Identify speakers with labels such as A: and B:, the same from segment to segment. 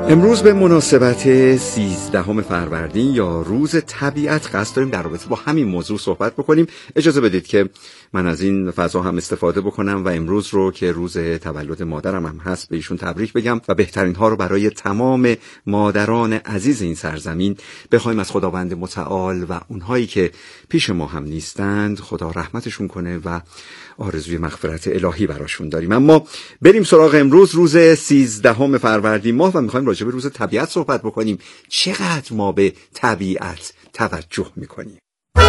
A: امروز به مناسبت 13 فروردین یا روز طبیعت قصد داریم در رابطه با همین موضوع صحبت بکنیم. اجازه بدید که من از این فضا هم استفاده بکنم و امروز رو که روز تولد مادرم هم هست به ایشون تبریک بگم و بهترین ها رو برای تمام مادران عزیز این سرزمین بخوایم از خداوند متعال و اونهایی که پیش ما هم نیستند خدا رحمتشون کنه و آرزوی مغفرت الهی براشون داریم. اما بریم سراغ امروز روز 13 فروردین ماه و میخوایم راجع به روز طبیعت صحبت بکنیم. چقدر ما به طبیعت توجه میکنیم؟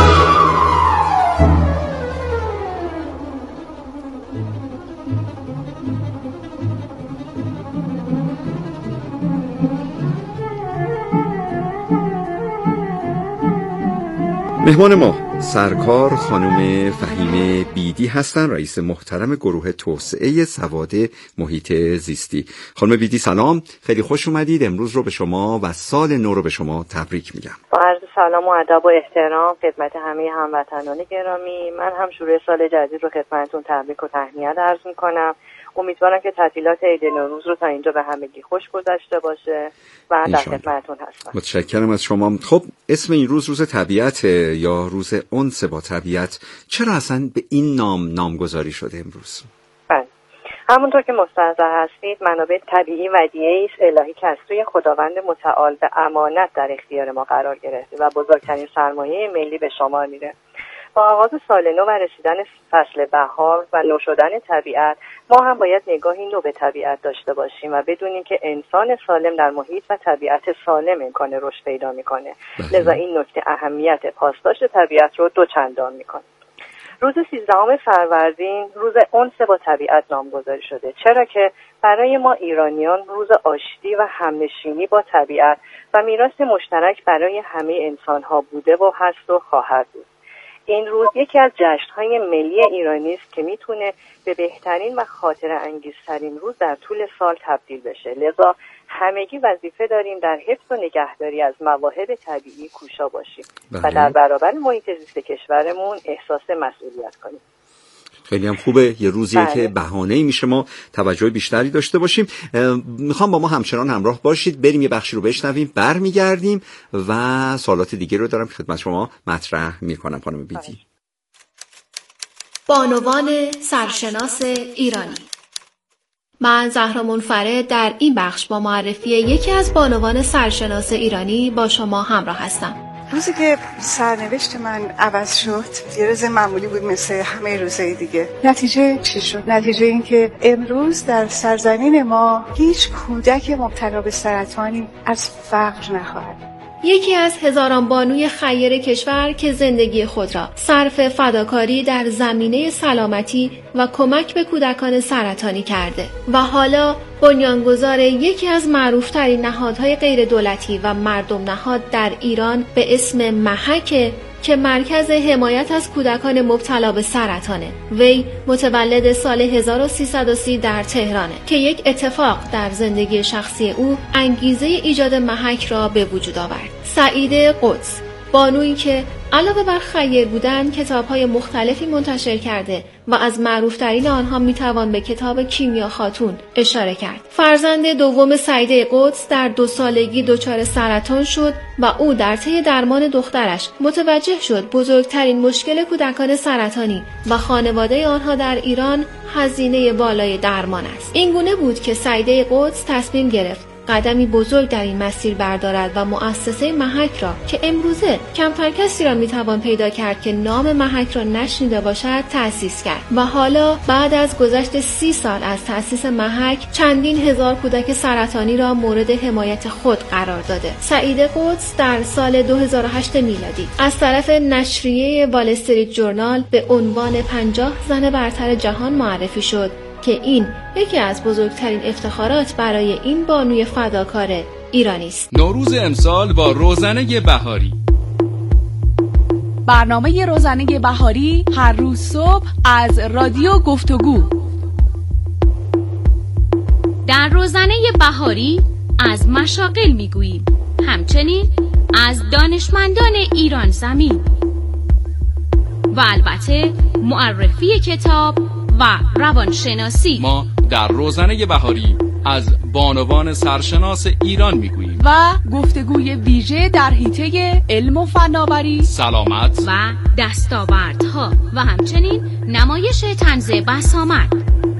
A: مهمان ما سرکار خانم فهیمه بیدی هستن، رئیس محترم گروه توسعه سواد محیط زیستی. خانم بیدی سلام، خیلی خوش اومدید. امروز رو به شما و سال نو رو به شما تبریک میگم.
B: با عرض سلام و ادب و احترام خدمت همه هموطنان گرامی، من هم شروع سال جدید رو خدمتتون تبریک و تهنیت عرض میکنم. امیدوارم که تعطیلات عید نوروز رو تا اینجا به همگی خوش گذشته باشه و در خدمتتون هستم.
A: متشکرم از شما. خب اسم این روز طبیعت یا روز انس با طبیعت، چرا اصلا به این نامگذاری شده امروز؟
B: بله، همونطور که مستحضر هستید منابع طبیعی ودیعه‌ای است الهی که از سوی خداوند متعال به امانت در اختیار ما قرار گرفته و بزرگترین سرمایه ملی به شمار میره. با آغاز سال نو و رسیدن فصل بهار و نو شدن طبیعت، ما هم باید نگاهی نو به طبیعت داشته باشیم و بدونیم که انسان سالم در محیط و طبیعت سالم امکان رشد پیدا میکنه. لذا این نکته اهمیت پاسداشت طبیعت رو دوچندان میکنه. روز 13 فروردین روز انس با طبیعت نامگذاری شده، چرا که برای ما ایرانیان روز آشتی و همنشینی با طبیعت و میراث مشترک برای همه انسان‌ها بوده و هست و خواهد بود. این روز یکی از جشن‌های ملی ایرانی است که میتونه به بهترین و خاطره انگیزترین روز در طول سال تبدیل بشه. لذا همگی وظیفه داریم در حفظ و نگهداری از مواهب طبیعی کوشا باشیم و در برابر محیط زیست کشورمون احساس مسئولیت کنیم.
A: خیلی هم خوبه، یه روزیه که بهانه‌ای میشه ما توجه بیشتری داشته باشیم. میخوام با ما همچنان همراه باشید، بریم یه بخشی رو بشنویم، برمیگردیم و سوالات دیگه رو دارم که خدمت شما مطرح میکنم. خانم بیدی.
C: بانوان سرشناس ایرانی. من زهرا منفرد در این بخش با معرفی یکی از بانوان سرشناس ایرانی با شما همراه هستم.
D: روزی که سرنوشت من عوض شد یه روز معمولی بود مثل همه روزهای دیگه. نتیجه چی شد؟ نتیجه این که امروز در سرزمین ما هیچ کودک مبتلا به سرطانی از فقر نخواهد.
C: یکی از هزاران بانوی خیر کشور که زندگی خود را صرف فداکاری در زمینه سلامتی و کمک به کودکان سرطانی کرده و حالا بنیانگذار یکی از معروفترین نهادهای غیر دولتی و مردم نهاد در ایران به اسم محک که مرکز حمایت از کودکان مبتلا به سرطانه. وی متولد سال 1330 در تهرانه که یک اتفاق در زندگی شخصی او انگیزه ایجاد محک را به وجود آورد. سعیده قدس، بانویی که علاوه بر خیر بودن کتاب‌های مختلفی منتشر کرده و از معروفترین آنها میتوان به کتاب کیمیا خاتون اشاره کرد. فرزند دوم سعیده قدس در 2 سالگی دچار سرطان شد و او در طی درمان دخترش متوجه شد بزرگترین مشکل کودکان سرطانی و خانواده آنها در ایران هزینه بالای درمان است. این گونه بود که سعیده قدس تصمیم گرفت قدمی بزرگ در این مسیر بردارد و مؤسسه محک را که امروزه کمتر کسی را میتوان پیدا کرد که نام محک را نشنیده باشد تأسیس کرد و حالا بعد از گذشت 30 سال از تأسیس محک چندین هزار کودک سرطانی را مورد حمایت خود قرار داده. سعیده قدس در سال 2008 میلادی از طرف نشریه وال استریت جورنال به عنوان 50 زن برتر جهان معرفی شد که این یکی از بزرگترین افتخارات برای این بانوی فداکار ایرانی است.
E: نوروز امسال با روزنه بهاری.
F: برنامه روزنه بهاری هر روز صبح از رادیو گفتگو.
G: در روزنه بهاری از مشاغل میگوییم، همچنین از دانشمندان ایران زمین و البته معرفی کتاب و روانشناسی.
E: ما در روزنه بهاری از بانوان سرشناس ایران میگوییم
F: و گفتگوی ویژه در حیطه علم و فناوری،
E: سلامت
G: و دستاوردها و همچنین نمایش طنز بسامد.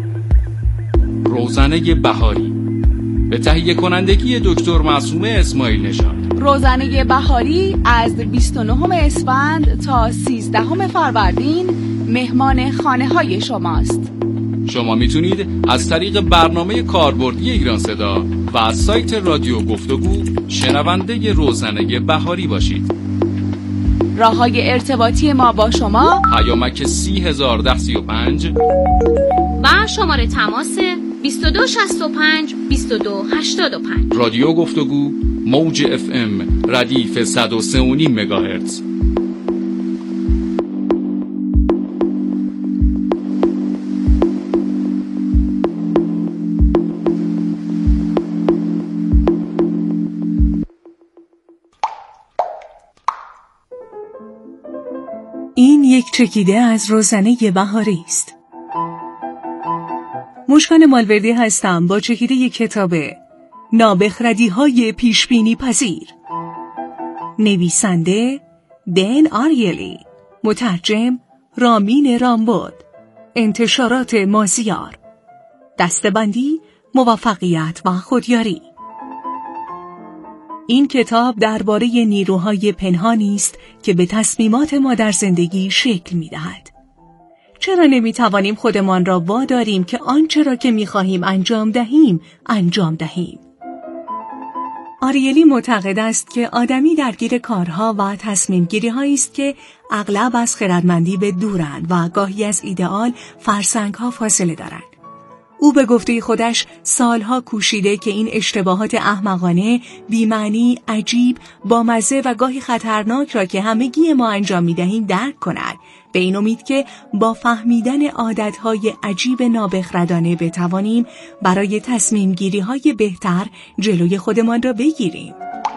E: روزنه بهاری به تهیه کنندگی دکتر معصومه اسماعیل نژاد.
F: روزنه بهاری از 29 اسفند تا 13 فروردین مهمان خانه های شماست.
E: شما میتونید از طریق برنامه کاربردی ایران صدا و از سایت رادیو گفتگو شنونده روزنه بهاری باشید.
F: راه‌های ارتباطی ما با شما:
E: پیامک 301035
G: و شماره تماس 2265 2285.
E: رادیو گفتگو موج FM ردیف 103.5 مگاهرتز.
H: این یک چکیده از روزنه بهاری است. مشکان مالوردی هستم با چکیده کتاب نابخردی‌های پیشبینی پذیر. نویسنده دن آریلی، مترجم رامین رامبود، انتشارات مازیار، دسته‌بندی موفقیت و خودیاری. این کتاب درباره نیروهای پنهانی است که به تصمیمات ما در زندگی شکل می‌دهد. چرا نمی‌توانیم خودمان را واداریم که آنچه را که می‌خواهیم انجام دهیم؟ آریلی معتقد است که آدمی درگیر کارها و تصمیم‌گیری‌هایی است که اغلب از خردمندی به دورند و گاهی از ایدئال فرسنگ‌ها فاصله دارند. او به گفته خودش سالها کوشیده که این اشتباهات احمقانه، بی‌معنی، عجیب، بامزه و گاهی خطرناک را که همگی ما انجام می‌دهیم درک کند، به این امید که با فهمیدن عادتهای عجیب نابخردانه بتوانیم برای تصمیم گیری‌های بهتر جلوی خودمان را بگیریم.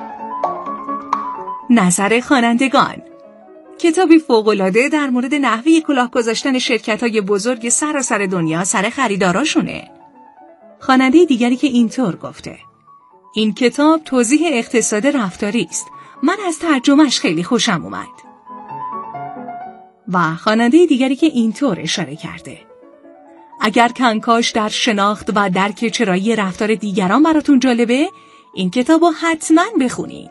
H: نظر خوانندگان: کتابی فوق‌العاده در مورد نحوه کلاه گذاشتن شرکت‌های بزرگ سراسر دنیا سر خریداراشونه. خواننده دیگری که اینطور گفته: این کتاب توضیح اقتصاد رفتاری است. من از ترجمه‌اش خیلی خوشم اومد. و خواننده دیگری که اینطور اشاره کرده: اگر کنکاش در شناخت و درک چرایی رفتار دیگران براتون جالبه، این کتابو حتما بخونین.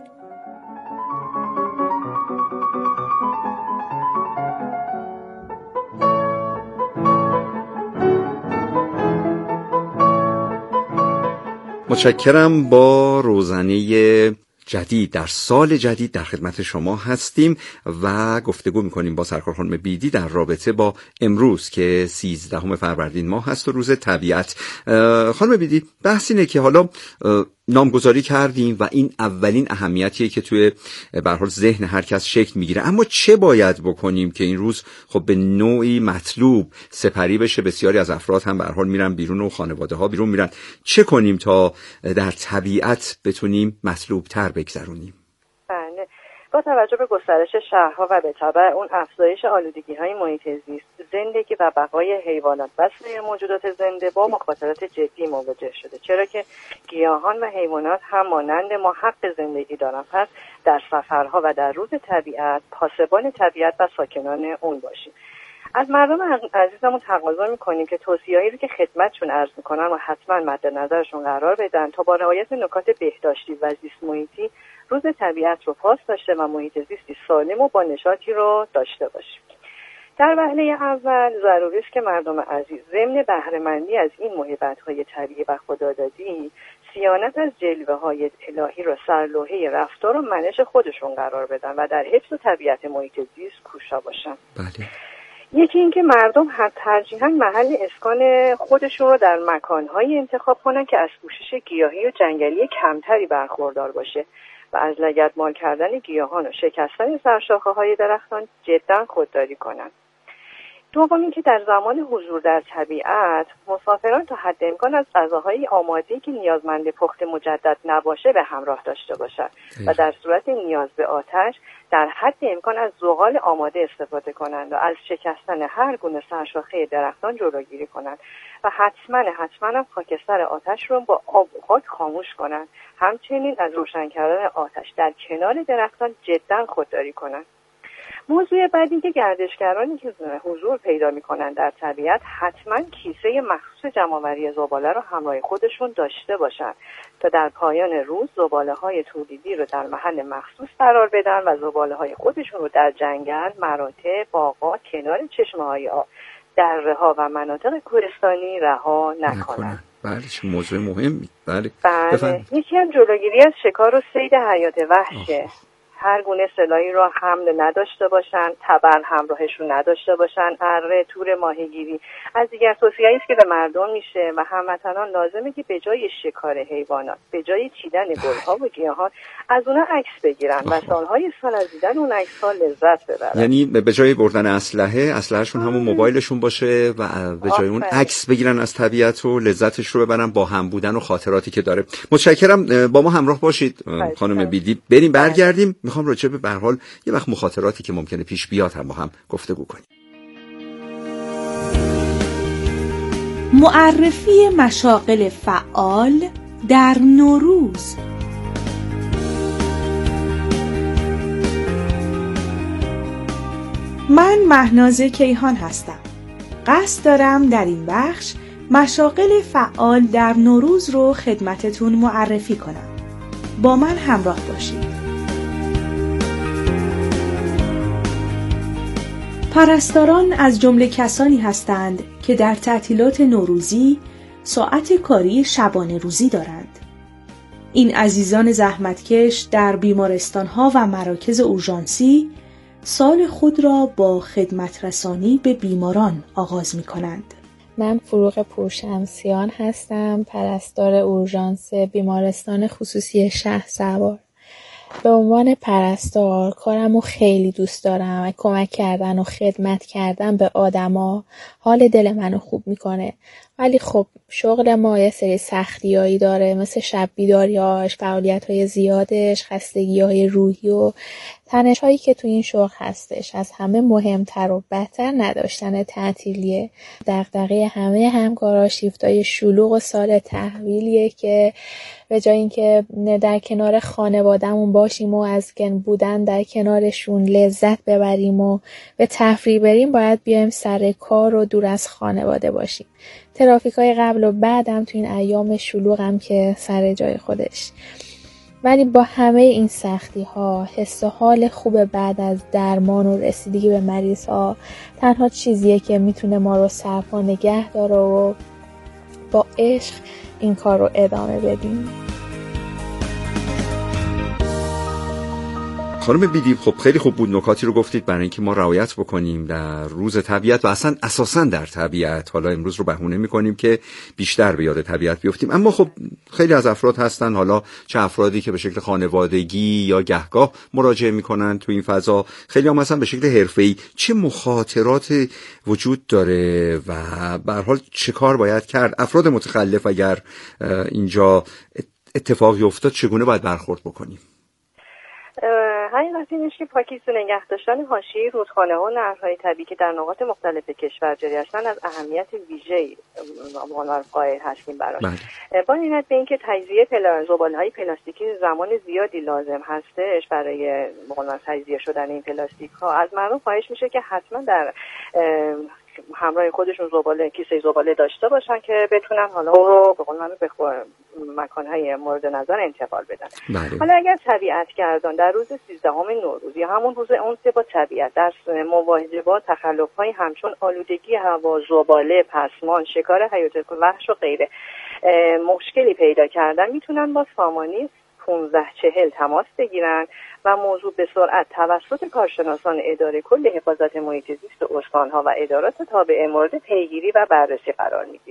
A: متشکرم. با روزنه جدید در سال جدید در خدمت شما هستیم و گفتگو میکنیم با سرکار خانم بیدی در رابطه با امروز که 13 فروردین ماه هست و روز طبیعت. خانم بیدی، بحث اینه که حالا نامگذاری کردیم و این اولین اهمیتیه که توی به هر حال ذهن هر کس شکل میگیره، اما چه باید بکنیم که این روز خب به نوعی مطلوب سپری بشه؟ بسیاری از افراد هم به هر حال میرن بیرون و خانواده ها بیرون میرن. چه کنیم تا در طبیعت بتونیم مطلوب تر بگذرونیم؟
B: بله، با توجه به گسترش شهرها و به تبع اون افزایش آلودگی‌های محیط زیست، زندگی و بقای حیوانات و سایر موجودات زنده با مخاطرات جدی مواجه شده، چرا که گیاهان و حیوانات هم مانند ما حق زندگی دارند. پس در سفرها و در روز طبیعت پاسبان طبیعت و ساکنان اون باشیم. از مردم عزیزمون تقاضا می‌کنیم که توصیه‌هایی رو که خدمتشون عرض می‌کنن و حتما مد نظرشون قرار بدن تا با رعایت نکات بهداشتی و زیست محیطی روز طبیعت رو پاس داشته و محیط زیستی سالم و با نشاطی رو داشته باشیم. در وهله اول ضروری است که مردم عزیز ضمن بهره‌مندی از این موهبت‌های طبیعی و خدادادی صیانت از جلوه‌های الهی را سرلوحه رفتار و منش خودشون قرار بدن و در حفظ طبیعت محیط زیست کوشا باشن.
A: بله.
B: یکی این که مردم ترجیحاً محل اسکان خودشون رو در مکان‌های انتخاب کنن که از پوشش گیاهی و جنگلی کمتری برخوردار باشه و از لگدمال کردن گیاهان و شکستن سرشاخه‌های درختان جداً خودداری کنن. دوم اینکه در زمان حضور در طبیعت مسافران تا حد امکان از غذاهای آماده‌ای که نیازمند پخت مجدد نباشه به همراه داشته باشند و در صورت نیاز به آتش در حد امکان از زغال آماده استفاده کنند و از شکستن هر گونه سرشاخه درختان جلوگیری کنند و حتما هم خاکستر آتش رو با آب و خاک خاموش کنند. همچنین از روشن کردن آتش در کنار درختان جدا خودداری کنند. موضوع بعدی که گردشگرانی که حضور پیدا می‌کنند در طبیعت حتما کیسه مخصوص جمع‌آوری زباله رو همراه خودشون داشته باشند تا در پایان روز زباله‌های تولیدی رو در محل مخصوص قرار بدن و زباله‌های خودشون رو در جنگل، مراتع، باغات، کنار چشمه‌های آب، دره‌ها و مناطق کوهستانی رها نکنند.
A: بله، چه موضوع مهمی. بله.
B: یکی هم جلوگیری از شکار و صید حیات وحشه. هر گونه سلاحی رو حمل نداشته باشن، تبر همراهشون نداشته باشن، اره، تور ماهیگیری از دیگر توصیه‌ای است که به مردم میشه و هموطنان لازمه که به جای شکار حیوانات، به جای چیدن گل‌ها و گیاهان از اونها عکس بگیرن و سالهای سال از دیدن اون عکس‌ها لذت ببرن.
A: یعنی به جای بردن اسلحه‌شون همون موبایلشون باشه و به جای اون عکس بگیرن از طبیعت و لذتش رو ببرن با هم بودن و خاطراتی که داره. متشکرم، با ما همراه باشید خانم بیدی. بریم برگردیم. میخوام راجع به هر حال یه وقت مخاطراتی که ممکنه پیش بیاد هم با هم گفتگو کنیم.
H: معرفی مشاغل فعال در نوروز. من مهناز کیهان هستم. قصد دارم در این بخش مشاغل فعال در نوروز رو خدمتتون معرفی کنم. با من همراه باشید. پرستاران از جمله کسانی هستند که در تعطیلات نوروزی ساعت کاری شبانه روزی دارند. این عزیزان زحمتکش در بیمارستان‌ها و مراکز اورژانسی سال خود را با خدمت رسانی به بیماران آغاز می‌کنند.
I: من فروغ پورشمسیان هستم، پرستار اورژانس بیمارستان خصوصی شهرسوار. به عنوان پرستار کارمو خیلی دوست دارم و کمک کردن و خدمت کردن به آدما حال دل منو خوب میکنه. ولی خب شغل ما یه سری سختیایی داره، مثل شب بیداریاش، فعالیت‌های زیادش، خستگی‌های روحی و تنش‌هایی که تو این شغل هستش. از همه مهمتر و بدتر نداشتن تعطیلیه. دغدغه همه همکارا شیفتای شلوغ و سال تحویلیه که به جای اینکه در کنار خانواده‌مون باشیم و از بودن در کنارشون لذت ببریم و به تفریح بریم، باید بیایم سر کار و دور از خانواده باشیم. ترافیکای قبل و بعدم تو این ایام شلوغم که سر جای خودش. ولی با همه این سختی ها حس و حال خوب بعد از درمان و رسیدگی به مریض ها تنها چیزیه که میتونه ما رو سرپا نگه داره و با عشق این کار رو ادامه بدیم.
A: خانم بیدی، خب خیلی خوب بود، نکاتی رو گفتید برای اینکه ما رعایت بکنیم در روز طبیعت و اصلا اساسا در طبیعت. حالا امروز رو بهونه میکنیم که بیشتر به یاد طبیعت بیفتیم، اما خب خیلی از افراد هستن، حالا چه افرادی که به شکل خانوادگی یا گهگاه مراجعه میکنن تو این فضا، خیلی هم مثلا به شکل حرفه‌ای. چه مخاطرات وجود داره و به هر حال چه کار باید کرد؟ افراد متخلف اگر اینجا اتفاقی افتاد چگونه باید برخورد بکنیم؟
B: حقیقت اینش که پاکیزه نگه داشتن حاشیه رودخانه‌ها و نهرهای طبیعی که در نقاط مختلف کشور جاری هستند از اهمیت ویژه‌ای قائل هستیم براش. با علت به اینکه تجزیه زباله‌های پلاستیکی زمان زیادی لازم هستش برای تجزیه شدن این پلاستیک‌ها، از مردم خواهش میشه که حتما در همراه خودشون کیسه زباله داشته باشن که بتونن حالا رو به قول من به مکانهای مورد نظر انتقال بدن. حالا اگر طبیعتگردان در روز 13 نوروز یا همون روز انس با طبیعت در مواجهه با تخلف‌های همچون آلودگی هوا، زباله، پسمان، شکار حیات وحش و غیره مشکلی پیدا کردن، میتونن با سامانه 1540 تماس بگیرن و موضوع به سرعت توسط کارشناسان اداره کل حفاظت محیط زیست استان‌ها و ادارات تابع مورد پیگیری و بررسی قرار میگیره.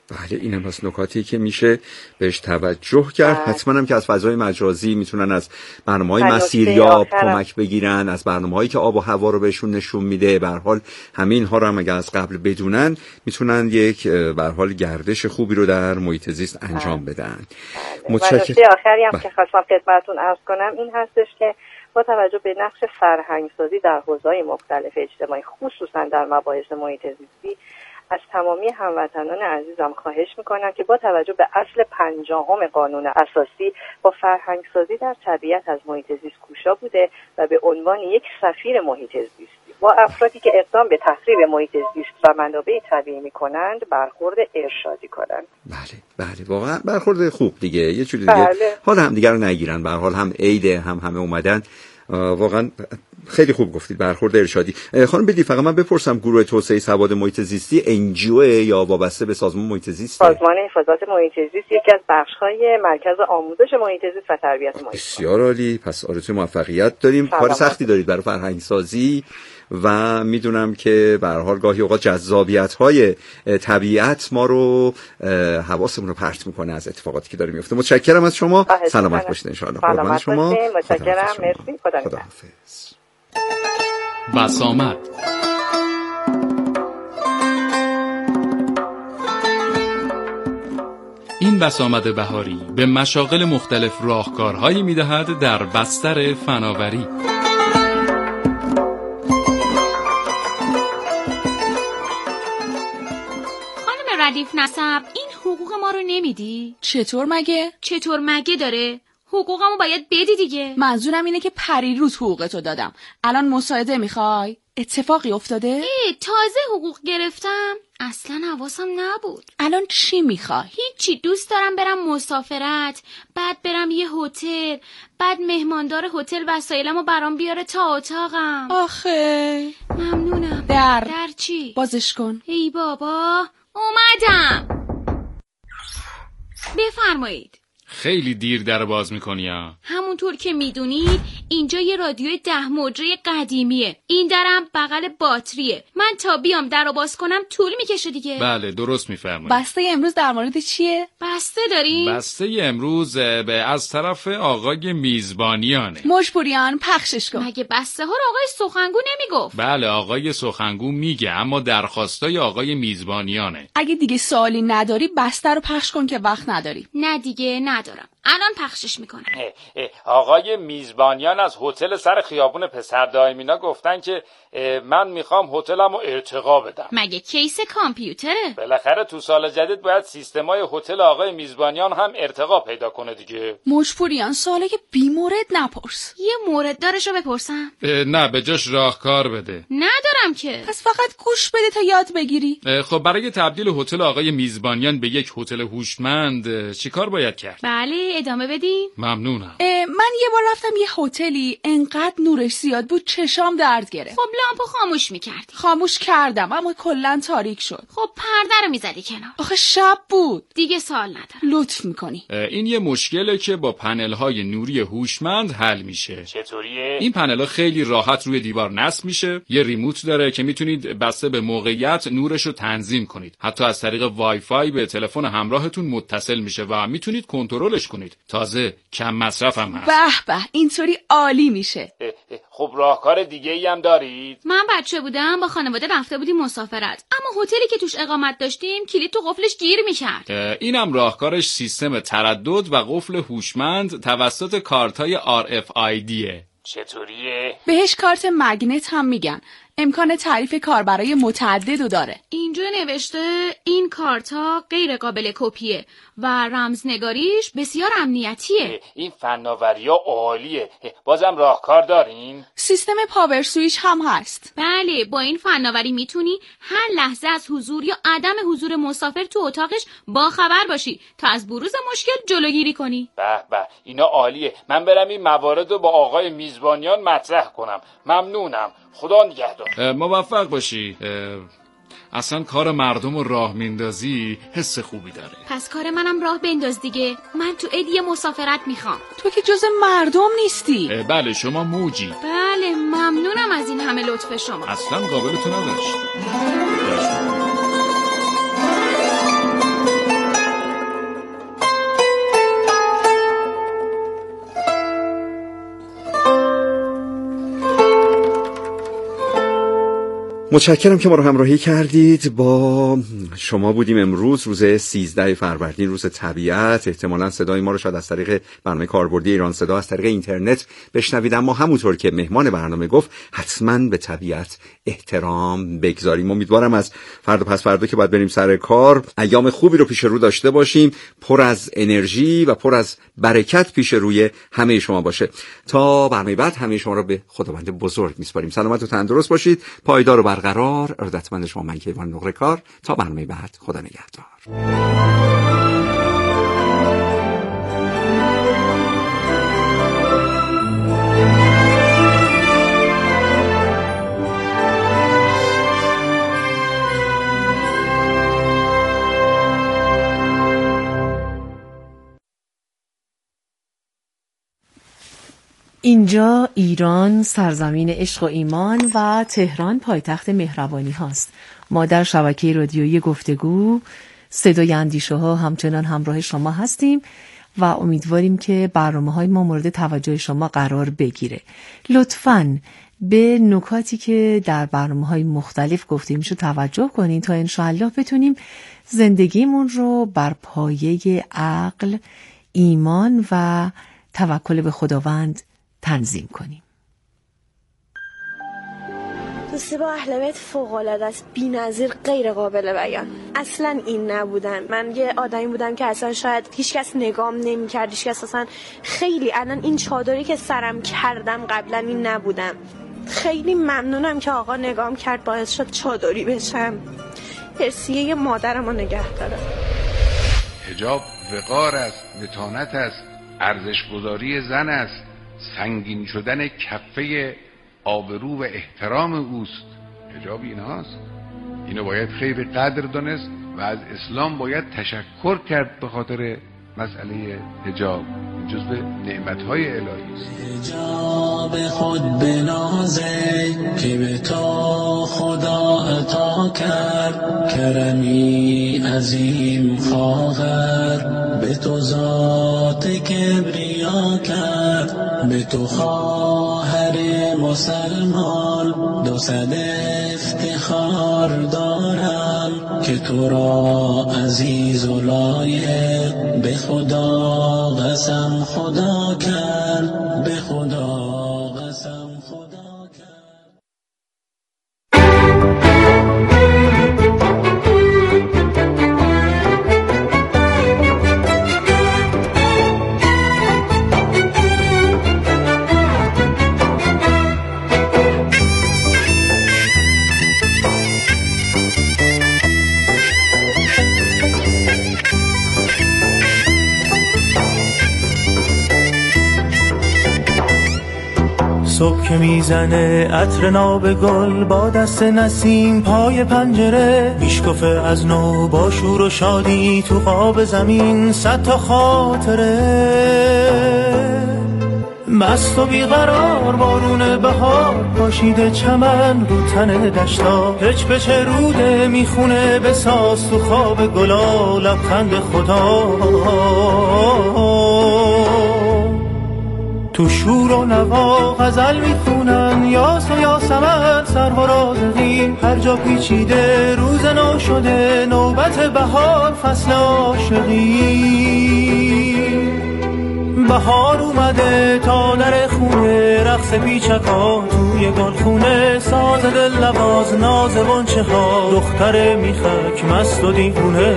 A: بله، اینم از نکاتی که میشه بهش توجه کرد. حتما هم که از فضای مجازی میتونن از برنامه‌های مسیریاب کمک بگیرن، از برنامه‌هایی که آب و هوا رو بهشون نشون میده. به هر حال همه اینها رو هم اگه از قبل بدونن میتونن یک به هر حال گردش خوبی رو در محیط زیست انجام بدن.
B: متشکرم. نکته آخری هم که خواستم خدمتتون عرض کنم این هستش که با توجه به نقش فرهنگسازی در حوزه‌های مختلف اجتماعی، خصوصا در مباحث محیط زیستی، از تمامی هموطنان عزیزم خواهش میکنم که با توجه به اصل 50 قانون اساسی با فرهنگسازی در طبیعت از محیط زیست کوشا بوده و به عنوان یک سفیر محیط زیستی با افرادی که اقدام به تخریب محیط زیست و منابع طبیعی میکنند برخورد ارشادی کنند.
A: بله واقعا برخورد خوب دیگه، یه جوری دیگه حال هم دیگر رو نگیرن. به هر حال هم عید، هم همه اومدن. واقعا خیلی خوب گفتید، برخورد ارشادی. خانم بدی فقط من بپرسم، گروه توسعه سواد محیط زیستی NGO یا وابسته به سازمان محیط زیست؟
B: سازمان حفاظت محیط زیست یکی از بخش‌های مرکز آموزش محیط زیست و تربیت محیط زیست.
A: بسیار عالی، پس آرزوی موفقیت داریم. کار سختی دارید برای فرهنگ سازی و میدونم که به هر حال گاهی اوقات جذابیت‌های طبیعت ما رو حواسمون رو پرت می‌کنه از اتفاقاتی که داره میفته. متشکرم از شما. سلامت باشید ان شاء الله. قربان شما.
B: متشکرم. مرسی.
A: خداحافظ.
E: بسامد این بسامد بهاری به مشاغل مختلف راهکارهایی می‌دهد در بستر فناوری.
G: ردیف نسب، این حقوق ما رو نمیدی؟
F: چطور مگه
G: داره؟ حقوقمو باید بدی دیگه.
F: منظورم اینه که پریروز حقوقتو دادم، الان مساعده میخوای؟ اتفاقی افتاده؟
G: تازه حقوق گرفتم، اصلا حواسم نبود.
F: الان چی میخوای؟
G: هیچی، دوست دارم برم مسافرت، بعد برم یه هتل، بعد مهماندار هتل وسایلمو برام بیاره تا اتاقم.
F: آخه
G: ممنونم.
F: در
G: چی؟
F: بازش کن.
G: ای بابا، اومدم. بفرمایید.
E: خیلی دیر در باز میکنی ها.
G: همونطور که میدونید اینجا یه رادیوی 10 مجره قدیمیه، این درم بغل باتریه. من تا بیام درو باز کنم طول میکشه دیگه.
E: بله درست میفرمایید.
F: بسته امروز در مورد چیه؟
G: بسته داریم؟
E: بسته امروز از طرف آقای میزبانیانه.
F: مجبوریان پخشش کن.
G: مگه بسته ها رو آقای سخنگو نمیگفت؟
E: بله آقای سخنگو میگه، اما درخواستای آقای میزبانیانه.
F: اگه دیگه سوالی نداری بسته رو پخش کن که وقت نداری.
G: نه دیگه ندارم، الان پخشش میکنم.
J: آقای میزبانیان از هتل سر خیابون پسر دایمینا گفتن که من میخوام هتلمو ارتقا بدم.
G: مگه کیس کامپیوتره؟
J: بالاخره تو سال جدید باید سیستمای هتل آقای میزبانیان هم ارتقا پیدا کنه دیگه.
F: مجبوریان سوالی که بی مورد نپرس.
G: یه مورد دارشو بپرسم؟
E: نه به جاش راهکار بده.
G: ندارم که.
F: پس فقط گوش بده تا یاد بگیری.
E: خب برای تبدیل هتل آقای میزبانیان به یک هتل هوشمند چیکار باید کرد؟
G: بله ادامه بدیم.
E: ممنونم.
F: من یه بار رفتم یه هتلی، انقدر نورش زیاد بود چشام درد گرفت.
G: خب لامپو خاموش میکردی؟
F: خاموش کردم اما کلا تاریک شد.
G: خب پرده رو میزدی کنار؟
F: آخه شب بود.
G: دیگه سوال ندارم.
F: لطف میکنی.
E: این یه مشکله که با پنل‌های نوری هوشمند حل میشه.
J: چطوریه؟
E: این پنل‌ها خیلی راحت روی دیوار نصب میشه. یه ریموت داره که میتونید بسته به موقعیت نورش رو تنظیم کنید. حتی از طریق وای فای به تلفن همراهتون متصل میشه و میتونید کنترلش کنید. تازه کم مصرف هم هست.
F: به اینطوری عالی میشه.
J: خب راهکار دیگه ای هم دارید؟
G: من بچه بودم با خانواده رفته بودیم مسافرت، اما هتلی که توش اقامت داشتیم کلید تو قفلش گیر میکرد.
E: اینم راهکارش سیستم تردد و قفل هوشمند توسط کارت‌های RFIDه.
J: چطوریه؟
F: بهش کارت مگنت هم میگن. امکان تعریف کاربرای متعدد رو داره.
G: اینجا نوشته این کارتا غیر قابل کپیه و رمزنگاریش بسیار امنیتیه.
J: این فناوری‌ها عالیه. بازم راهکار دارین؟
F: سیستم پاور سویچ هم هست.
G: بله با این فناوری میتونی هر لحظه از حضور یا عدم حضور مسافر تو اتاقش با خبر باشی تا از بروز مشکل جلوگیری کنی.
J: به اینا عالیه. من برم این موارد رو با آقای میزبانیان مطرح کنم. ممنونم. خدا نگهدار.
E: موفق باشی. اصلا کار مردم رو راه میندازی حس خوبی داره.
G: پس کار منم راه بنداز دیگه. من تو عید مسافرت میخوام.
F: تو که جز مردم نیستی.
E: بله شما موجی.
G: بله ممنونم از این همه لطف شما.
E: اصلا قابل تو نداشت.
A: متشکرم که ما رو همراهی کردید. با شما بودیم امروز روز 13 فروردین، روز طبیعت. احتمالاً صدای ما رو شاید از طریق برنامه کاربردی ایران صدا از طریق اینترنت بشنوید، اما همونطور که مهمان برنامه گفت حتماً به طبیعت احترام بگذاریم. امیدوارم از فردا پس فردا که باید بریم سر کار ایام خوبی رو پیش رو داشته باشیم، پر از انرژی و پر از برکت پیش روی همه شما باشه. تا برنامه بعد همه شما رو به خداوند بزرگ میسپاریم. سلامت و تندرست باشید، پایدار و برقرار. ارادتمند شما من کیوان نقره کار. تا برنامه بعد، خدا نگهدار.
H: اینجا ایران، سرزمین عشق و ایمان، و تهران پایتخت مهربانی هاست. ما در شبکه رادیویی گفتگو صدای اندیشه ها همچنان همراه شما هستیم و امیدواریم که برنامه‌های ما مورد توجه شما قرار بگیره. لطفاً به نکاتی که در برنامه‌های مختلف گفته میشه توجه کنین تا انشاءالله بتونیم زندگیمون رو بر پایه عقل، ایمان و توکل به خداوند تنظیم کنیم.
K: دوستی با اهل بیت فوق‌العاده است، بی‌نظیر، غیر قابل بیان. اصلا این نبودن. من یه آدمی بودم که اصلا شاید هیچ کس نگام نمی‌کرد، هیچ کس اصلا خیلی الان این چادری که سرم کردم قبلا این نبودم. خیلی ممنونم که آقا نگام کرد، باعث شد چادری بشم. حرصیه مادرمو نگه دارم.
L: حجاب وقار است، متانت است، ارزش‌گذاری زن است، سنگین شدن کفه آبرو و احترام اوست. حجاب ایناست. اینو باید خیلی قدر دانست و از اسلام باید تشکر کرد به خاطر مسئله حجاب. جزء نعمت‌های الهی است.
M: حجاب خود بنازه که به تو خدا عطا کرد، کرمی عظیم خواهر به تو ذات کبریا کرد، به تو خواهر مسلمان 200 افتخار دارم که تو را عزیز و لایق به خدا قسم خدا کرد، به خدا قسم خدا کرد.
N: صبح که میزنه عطر ناب گل با دست نسیم پای پنجره، میشکفه از نو با شور و شادی تو قاب زمین 100 تا خاطره. مست و بیقرار بارون بهار پاشیده چمن رو تن دشتا، پچ پچ روده میخونه بساز تو خواب گلا لبخند خدا. تو شور و نوا غزل میخونن، یاس و یاسمن سرها رازقین، هر جا پیچیده روز نو شده نوبت بهار فصل عاشقین. بهار اومده تا در خونه، رقص پیچکا توی گلخونه، ساز دل نواز ناز غنچه ها، دختر میخک مست و دیوونه.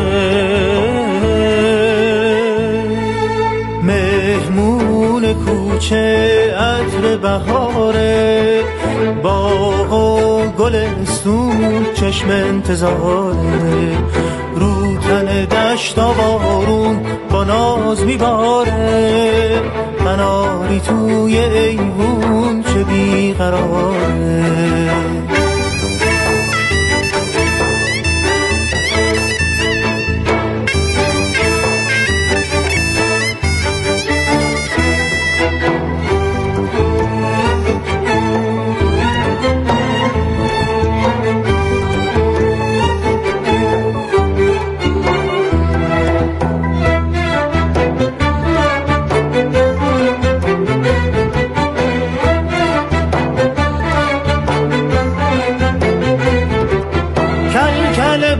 N: مهمون کوچه عطر بهاره، باغ و گلستون چشم انتظاره، رو تن دشت بارون با ناز میباره، قناری توی ایوون چه بیقراره.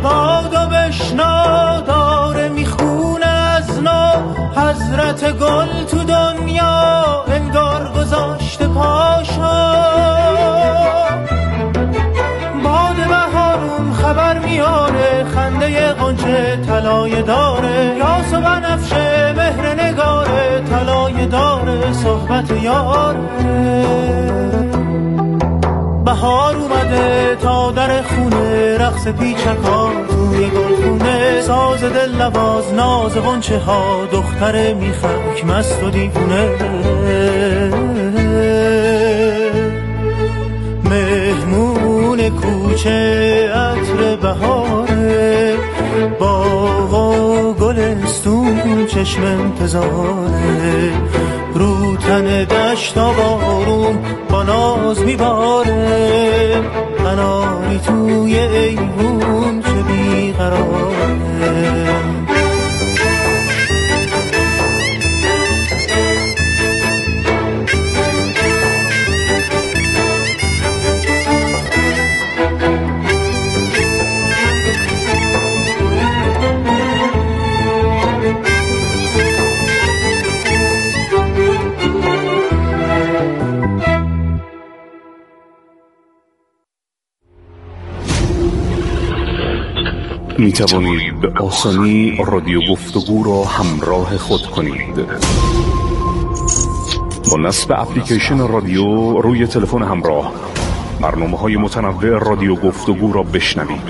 N: باد و بشنا داره میخونه از نو حضرت گل تو دنیا انگار گذاشته پاشو. باد بهارون خبر میاره خنده غنچه طلای داره یاس و بنفشه مهر نگاره طلای داره صحبت یاره. بهار اومده تا در خونه رقص پیچکا توی گلخونه ساز دل نواز ناز غنچه ها دختر میخک مست و دیوونه. مهمون کوچه عطر بهاره باغ و گلستون چشم انتظاره رو تن دشت بارون با ناز میباره اناری توی ایوون چه بیقراره.
O: می توانید به آسانی رادیو گفتگو را همراه خود کنید. با نصب اپلیکیشن رادیو روی تلفن همراه برنامه‌های متنوع رادیو گفتگو را بشنوید.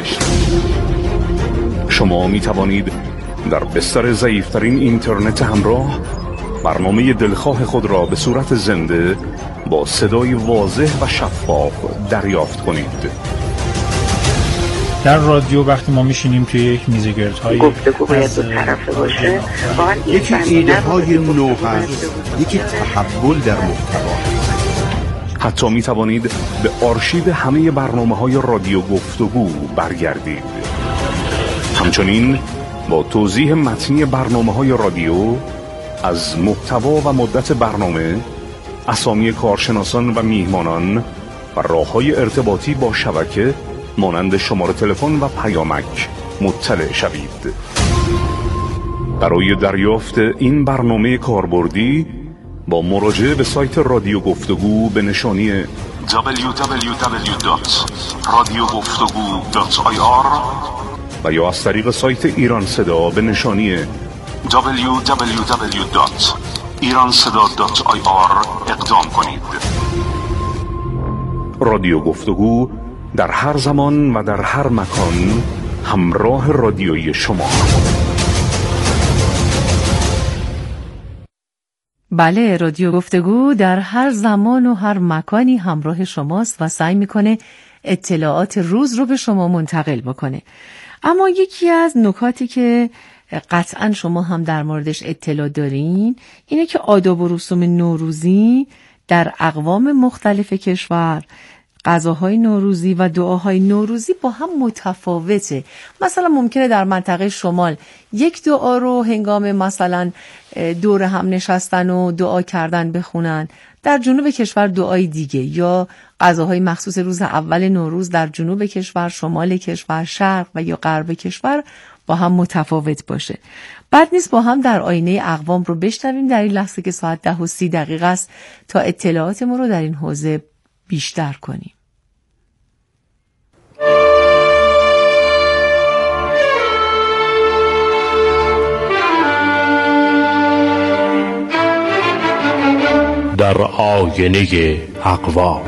O: شما می توانید در بستر ضعیف‌ترین اینترنت همراه برنامه دلخواه خود را به صورت زنده با صدای واضح و شفاف دریافت کنید.
P: در رادیو وقتی ما میشینیم توی یک میزگردهای
Q: گفتگو باید دو طرفه باشه،
R: یکی ایده های نو هست، یکی تحول در محتوا.
O: حتی می توانید به آرشیو همه برنامه‌های رادیو گفتگو برگردید. همچنین با توضیح متنی برنامه‌های رادیو از محتوا و مدت برنامه، اسامی کارشناسان و میهمانان و راه‌های ارتباطی با شبکه مانند شماره تلفن و پیامک مطلع شوید. برای دریافت این برنامه کاربردی با مراجعه به سایت رادیو گفتگو به نشانی www.radiogoftagoo.ir و یا از طریق سایت ایران صدا به نشانی www.iranseda.ir اقدام کنید. رادیو گفتگو در هر زمان و در هر مکان همراه رادیویی شما.
H: بله، رادیو گفتگو در هر زمان و هر مکانی همراه شماست و سعی میکنه اطلاعات روز رو به شما منتقل بکنه. اما یکی از نکاتی که قطعا شما هم در موردش اطلاع دارین اینه که آداب و رسوم نوروزی در اقوام مختلف کشور، غذاهای نوروزی و دعاهای نوروزی با هم متفاوته. مثلا ممکنه در منطقه شمال یک دعا رو هنگام مثلا دور هم نشستن و دعا کردن بخونن، در جنوب کشور دعای دیگه، یا غذاهای مخصوص روز اول نوروز در جنوب کشور، شمال کشور، شرق و یا غرب کشور با هم متفاوت باشه. بد نیست با هم در آینه اقوام رو بشنویم در این لحظه که ساعت 10:30 است تا اطلاعات ما رو در این حوزه بیشتر کنیم.
S: در آینه اقوام.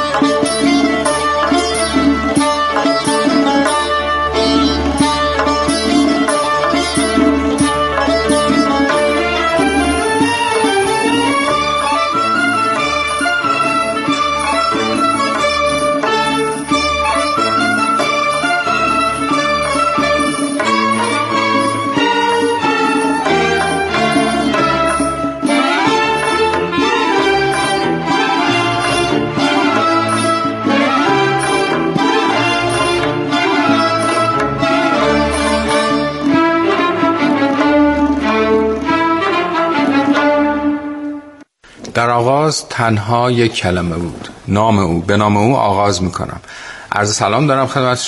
L: در آغاز تنها یک کلمه بود، نام او. به نام او آغاز میکنم. عرض سلام دارم خدمت